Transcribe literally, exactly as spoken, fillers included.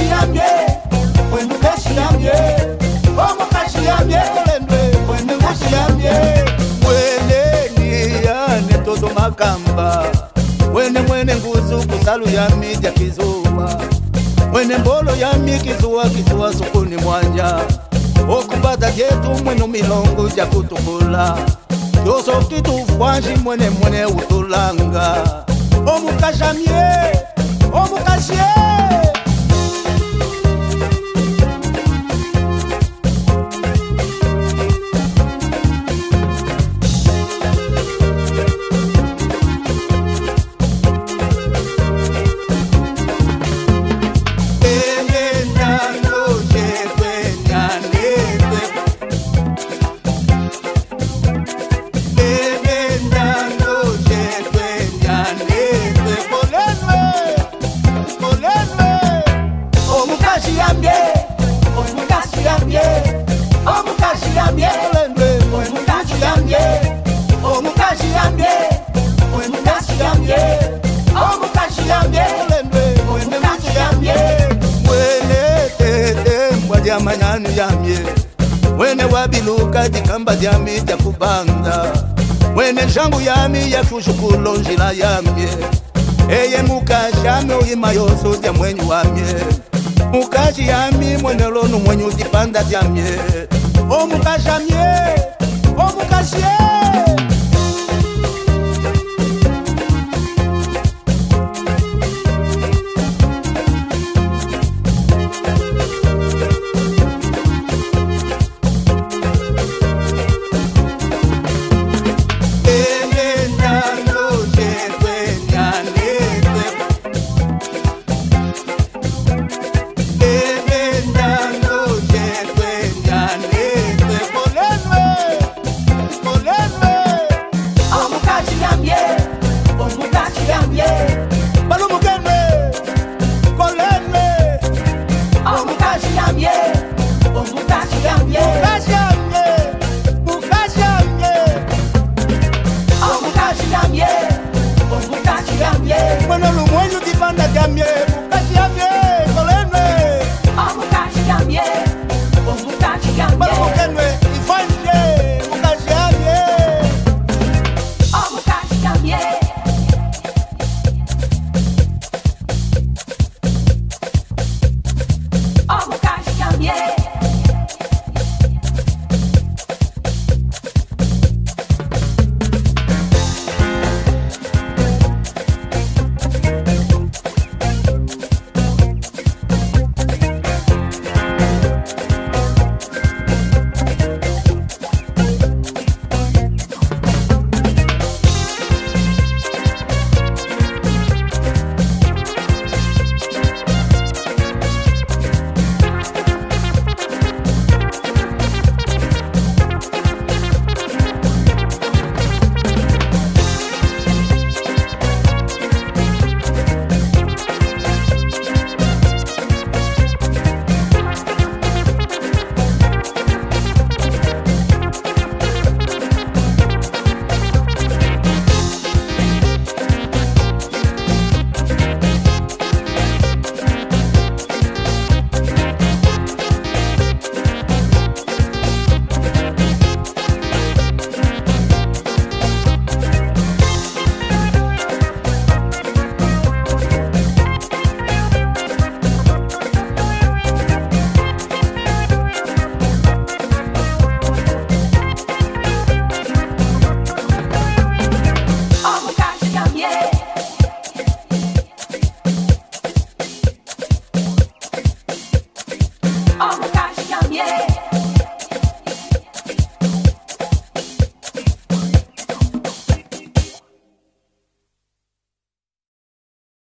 yambie, wenu kashi yambie, omu kashi yambie kolendwe, wenu kashi yambie. Wene ni yane todo makamba, wene mwene nguzu kusalu yami ja kizuwa, wene mbolo yami kizuwa kizuwa sukuni mwanja, okubata jetu mwenu milongo ja kutukula, yoso kitu fwanji mwene mwene utulanga. Omu kashamie, omu kashie. Manyani yamye wene wabiluka dikamba dyami dya kubanda wene njangu yami ya kushukulo njila yamye eye mukashi yami uyima yoso dya mwenyu wamye mukashi yami mwene lonu mwenyu dipanda dyamye o mukashi yamye o mukashi ye. Oh my gosh, yeah.